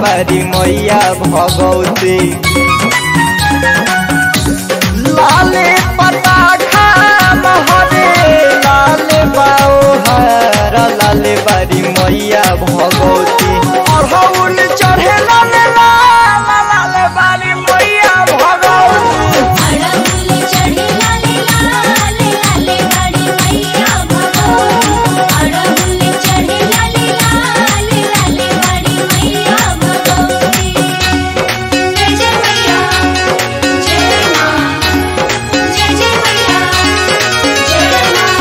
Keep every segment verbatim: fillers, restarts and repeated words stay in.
बारी मैया भगवती। लाले पताखा महरे लाले बाओ हर लाले बारी मैया भगवती। अड़हुल चढ़े लाले लाले बारी मैया भगवती। अड़हुल चढ़े लाले लाले लाले बारी मैया भगवती। अड़हुल चढ़े लाले लाले लाले बारी मैया भगवती। जय जय मैया जय माँ, जय जय मैया जय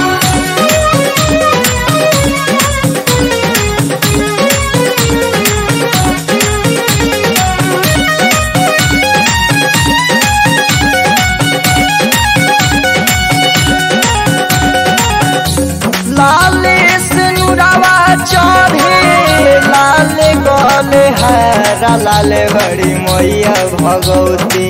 लाले सिनुरवा चढ़े लाले गले हरा लाले बड़ी मैया भगवती।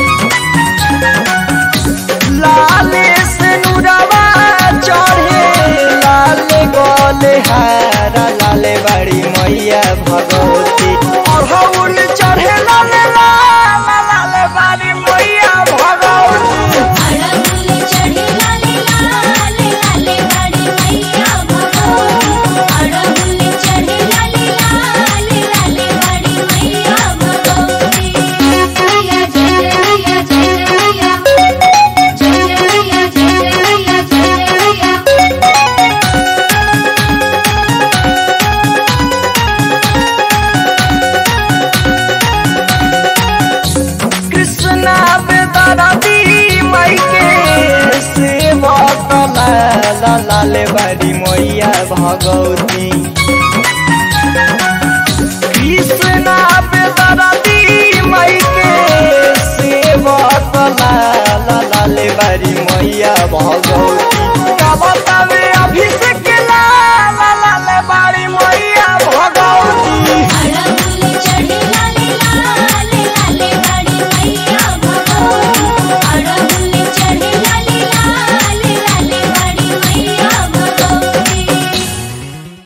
लाले सिनुरवा चढ़े लाले गले हरा लाले बड़ी मैया भगवती। अड़हुल चढ़े लाले लाले बड़ी मैया भगवती। अड़हुल चढ़े लाले लाले लाले बारी मैया भगवती। अड़हुल चढ़े लाले लाले लाले बारी मैया भगवती। मैया जय जय मैया जय जय मैया जय जय मैया जय जय मैया जय जय मैया। कृष्णा बेदरदी माई के सेवा लाला लाले बारी मैया भगवती। कृष्णा बेदरदी माई के सेवा लाला लाले बारी मैया भगवती। का बतावे अभिषेक